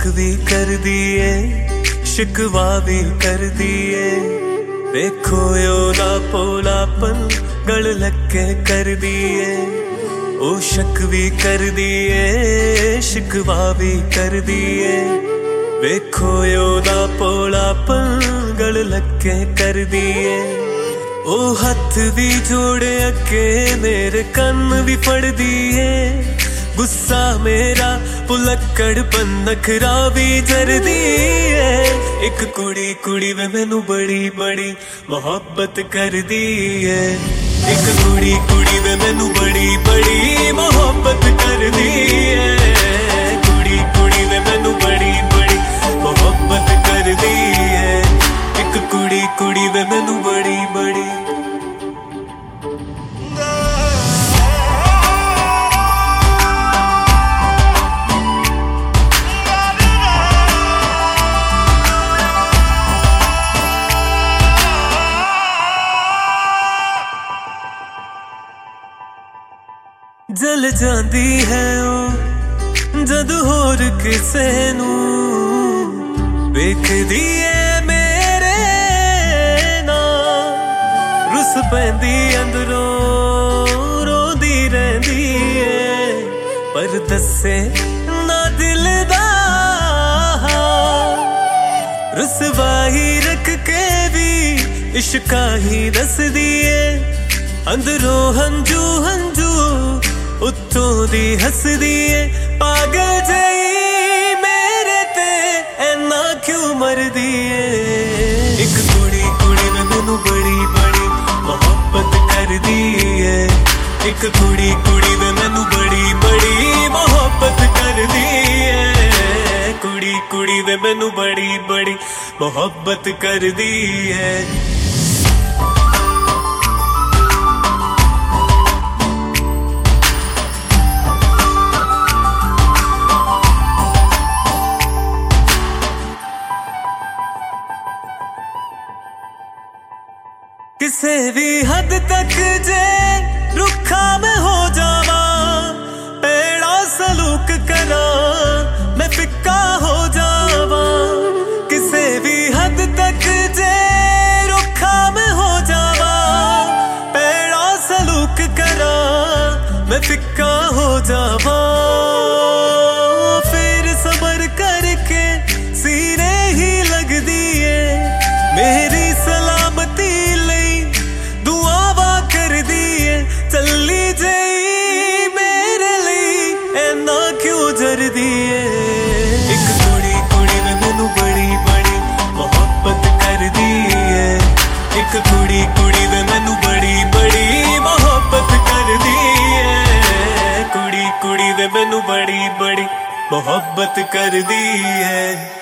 भी कर दिए शिकवा भी कर दिए देखो योला पोलापन गल लगे कर दिए ओ शक भी कर दिए शिकवा भी कर दिए देखो योला पोलापन गल लगे कर दिए ओ हथ भी जोड़े अगे मेरे कन्न भी फड़ दिए गुस्सा मेरा पुलक्कड़पन नखरा भी जर दिए एक कुड़ी कुड़ी वे मैनू बड़ी बड़ी मोहब्बत कर दी है एक कुड़ी कुड़ी वे मैनू बड़ी बड़ी मोहब्बत कर दी है कुड़ी कुड़ी वे मैनू बड़ी बड़ी मोहब्बत कर दी है एक कुड़ी कुड़ी वे मैनू बड़ी बड़ी जल जांदी है ओ जद होर किसे नू वेखदी है मेरे नाल रुस पैंदी अंदरों रोंदी रहंदी है पर दसे ना दिल दा रुसवाही रख के भी इश्का ही दसदी है अंदरों हंजू हंजू उत्तों दी हसदी है पागल जई मेरे ते ऐना क्यों मरदी है एक कुड़ी कुड़ी ने मैनू बड़ी बड़ी मोहब्बत कर दी है एक कुड़ी कुड़ी ने मैनू बड़ी बड़ी मोहब्बत कर दी है कुड़ी कुड़ी ने मैनू बड़ी बड़ी मोहब्बत कर दी है किसे भी हद तक जे रुखा मैं हो जावा पेड़ा सलूक करा मैं फिक्का हो जावा किसे भी हद तक जे रुखा मैं हो जावा पेड़ा सलूक करा मैं फिक्का हो जावा फिर सबर करके सीने ही लग दिए मेरी सलामती चली जई मेरे लिए ऐना क्यों जर दिए एक कुड़ी कुड़ी ने मैनू बड़ी बड़ी मोहब्बत कर दी है एक कुड़ी कुड़ी ने मैनू बड़ी बड़ी मोहब्बत कर दी है कुड़ी कुड़ी ने मैनू बड़ी बड़ी मोहब्बत कर दी है।